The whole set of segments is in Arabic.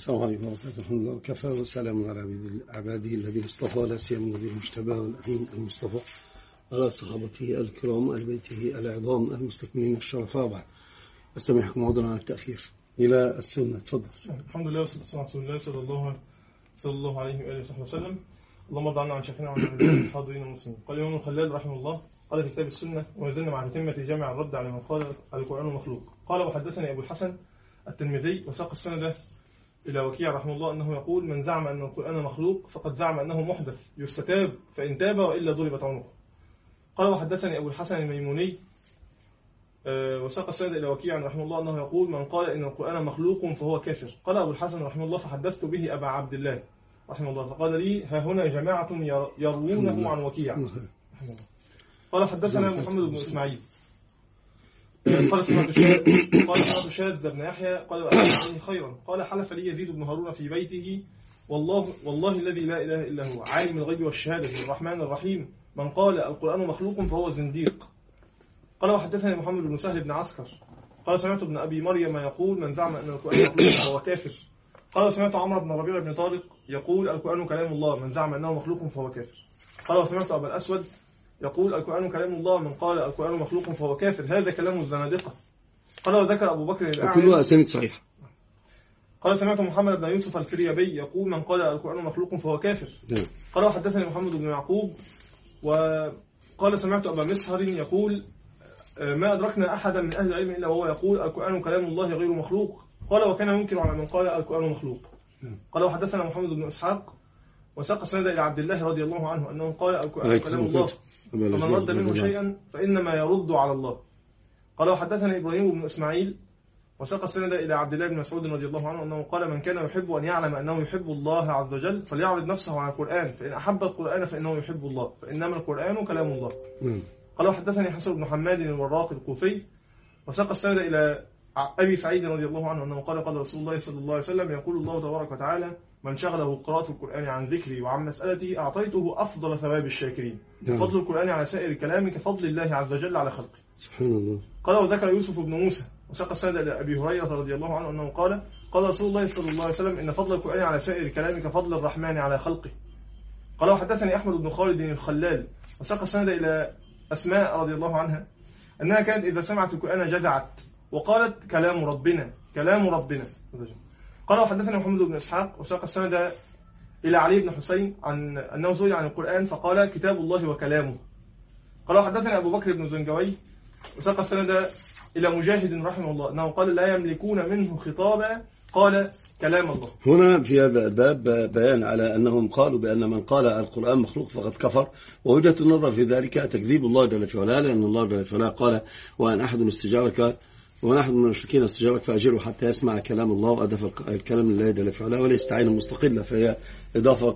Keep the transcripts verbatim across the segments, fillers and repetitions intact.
السلام عليكم ورحمة الله وكفى وسلام على عباده الذين اصطفى لا سيما النبي المجتبى والأمين المصطفى على صحابته الكرام آل بيته العظام المستكملين الشرفاء. بعد أستمعكم عذرا على التأخير إلى السنة. تفضل. الحمد لله والصلاة والسلام على رسول الله صلى الله عليه وآله وصحبه وسلم. اللهم ارض عنا عن شيخنا وعن الحاضرين المسلمين. قال الإمام الخلال رحمه الله قال في كتاب السنة وما زلنا مع تتمة جامع الرد على من قال القرآن مخلوق. قال وحدثني أبو الحسن الترمذي وساق السند إلى وكيع رحمه الله أنه يقول من زعم أن القرآن مخلوق فقد زعم أنه محدث يستتاب فإن تاب وإلا ضربت عنقه. قال وحدثني أبو الحسن الميموني وساق السند إلى وكيع رحمه الله أنه يقول من قال إن القرآن مخلوق فهو كافر. قال أبو الحسن رحمه الله فحدثت به أبا عبد الله رحمه الله فقال لي ها هنا جماعة يروونه عن وكيع رحمه الله. قال حدثنا محمد بن إسماعيل قال سمعت شاذ بن يحيى قال وأحسن خيرا قال حلف لي يزيد بن هارون في بيته والله والله الذي لا إله إلا هو عالم الغيب والشهادة الرحمن الرحيم من قال القرآن مخلوق فهو زنديق. قال وحدثني محمد بن سهل بن عسكر قال سمعت ابن أبي مريم يقول من زعم أن القرآن مخلوق فهو كافر. قال سمعت عمرو بن ربيع بن طارق يقول القرآن كلام الله من زعم أنه مخلوق فهو كافر. قال وسمعت أبا الأسود يقول القرآن كلام الله من قال القرآن مخلوق فهو كافر هذا كلام الزنادقة. قال وذكر أبو بكر الأعمى كلها أسانيد صحيحة. قال سمعت محمد بن يوسف الفريابي يقول من قال القرآن مخلوق فهو كافر. قال وحدثني محمد بن يعقوب وقال سمعت أبا مسهر يقول ما أدركنا أحدا من أهل العلم إلا وهو يقول القرآن كلام الله غير مخلوق. قال وكان ينكر على من قال القرآن مخلوق. قال وحدثنا محمد بن إسحاق وساق السند إلى عبد الله رضي الله عنه أنه قال القرآن كلام الله فمن رد منه شيئا فإنما يرد على الله. قال وحدثنا إبراهيم بن إسماعيل وساق السند إلى عبد الله بن مسعود رضي الله عنه أنه قال من كان يحب أن يعلم أنه يحب الله عز وجل فليعرض نفسه على القرآن فإن أحب القرآن فإنه يحب الله فإنما القرآن كلام الله. قال وحدثني حسن بن حماد الوراق الكوفي وساق السند إلى أبي سعيد رضي الله عنه أنه قال قال رسول الله صلى الله عليه وسلم يقول الله تبارك وتعالى من شغله قراءة القرآن عن ذكري وعن مسألتي أعطيته أفضل ثواب الشاكرين. فضل القرآن على سائر الكلام كفضل الله عز وجل على خلقه. سبحان الله. قال وذكر يوسف بن موسى وساق السند إلى أبي هريرة رضي الله عنه أنه قال قال رسول الله صلى الله عليه وسلم إن فضل القرآن على سائر الكلام كفضل الرحمن على خلقه. قال وحدثني أحمد بن خالد الخلال وساق السند إلى أسماء رضي الله عنها أنها كانت إذا سمعت القرآن جزعت وقالت كلام ربنا كلام ربنا. قال وحدثنا محمد بن إسحاق وساق السند إلى علي بن حسين عن أنه سئل عن القرآن فقال كتاب الله وكلامه. قال وحدثنا أبو بكر بن زنجوي وساق السند إلى مجاهد رحمه الله أنه قال لا يملكون منه خطابا قال كلام الله. هنا في هذا الباب بيان على أنهم قالوا بأن من قال القرآن مخلوق فقد كفر، ووجهة النظر في ذلك تكذيب الله جل في علاه، لأن الله جل في علاه قال وأن أحد استجارك وأن أحد من المشركين استجارك فأجره حتى يسمع كلام الله، وأضاف الكلام لله جل في علاه وليست عينا مستقلة، فهي إضافة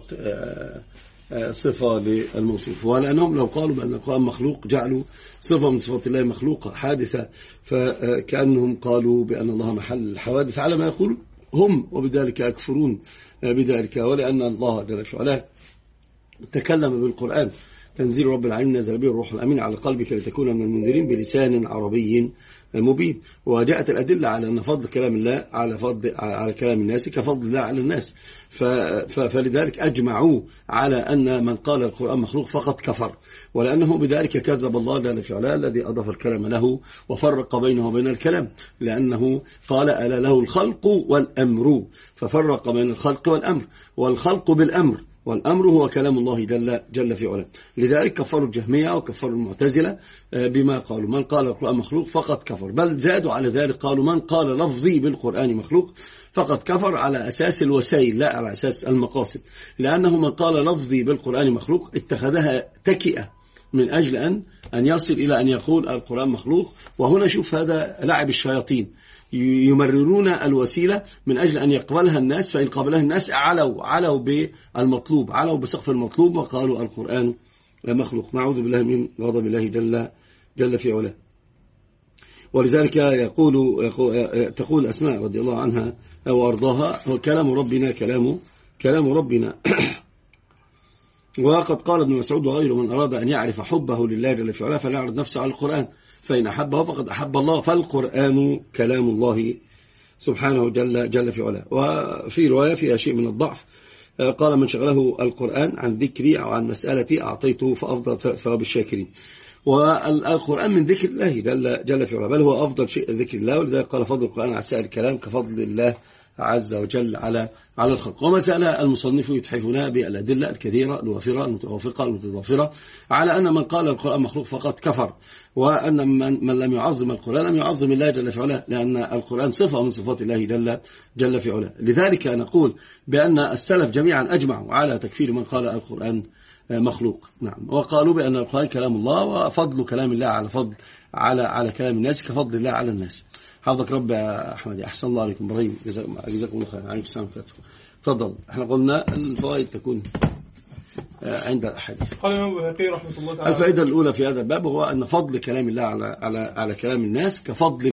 صفة للموصوف. ولأنهم لو قالوا بأن القرآن مخلوق جعلوا صفة من صفات الله مخلوقة حادثة، فكأنهم قالوا بأن الله محل الحوادث على ما يقول هم، وبذلك يكفرون بذلك. ولأن الله جل في علاه تكلم بالقرآن تنزيل رب العالمين نزل به الروح الأمين على قلبك لتكون من المنذرين بلسان عربي مبين. وجاءت الأدلة على أن فضل كلام الله على فضل على كلام الناس كفضل الله على الناس، فلذلك أجمعوا على أن من قال القرآن مخلوق فقد كفر، ولأنه بذلك كذب الله جل في علاه الذي أضاف الكلام له وفرق بينه وبين الكلام، لأنه قال ألا له الخلق والأمر، ففرق بين الخلق والأمر، والخلق بالأمر والأمر هو كلام الله جل, جل في علاه. لذلك كفروا الجهمية وكفروا المعتزلة بما قالوا من قال القرآن مخلوق فقد كفر، بل زادوا على ذلك قالوا من قال لفظي بالقرآن مخلوق فقد كفر على أساس الوسائل لا على أساس المقاصد، لأنه من قال لفظي بالقرآن مخلوق اتخذها تكئة من أجل أن أن يصل إلى أن يقول القرآن مخلوق. وهنا شوف هذا لعب الشياطين، يمررون الوسيلة من أجل أن يقبلها الناس، فإن قبلها الناس علوا علوا بالمطلوب، علوا بسقف المطلوب وقالوا القرآن مخلوق. نعوذ بالله من غضب الله جل, جل في علاه. ولذلك يقول, يقول تقول أسماء رضي الله عنها وأرضاها هو كلام ربنا كلام كلام ربنا وقد قال ابن مسعود وغيره من أراد أن يعرف حبه لله جل في علاه فليعرض نفسه على القرآن فإن أحبه فقد أحب الله، فالقرآن كلام الله سبحانه جل, جل في علاه. وفي رواية فيها شيء من الضعف، قال من شغله القرآن عن ذكري أو عن مسألتي أعطيته فأفضل ثواب الشاكرين. والقرآن من ذكر الله جل, جل في علاه، بل هو أفضل شيء ذكر الله، ولذلك قال فضل القرآن على سائر الكلام كفضل الله عز وجل على على الخلق. وما سأل المصنف يتحفنا بالأدلة الكثيرة الوافرة المتوافقة المتضافرة على أن من قال القرآن مخلوق فقد كفر، وأن من, من لم يعظم القرآن لم يعظم الله جل في علاه، لأن القرآن صفة من صفات الله جل, جل في علاه. لذلك نقول بأن السلف جميعا أجمعوا على تكفير من قال القرآن مخلوق. نعم، وقالوا بأن القرآن كلام الله، وفضل كلام الله على فضل على على كلام الناس كفضل الله على الناس. حفظك رب يا أحمد، أحسن الله عليكم إبراهيم، جزاكم الله خير. عليكم السلام عليكم. تفضل. احنا قلنا الفوائد تكون عند الأحاديث. قال الإمام البيهقي رحمه الله تعالى: الفائدة الأولى في هذا الباب هو أن فضل كلام الله على على على كلام الناس كفضل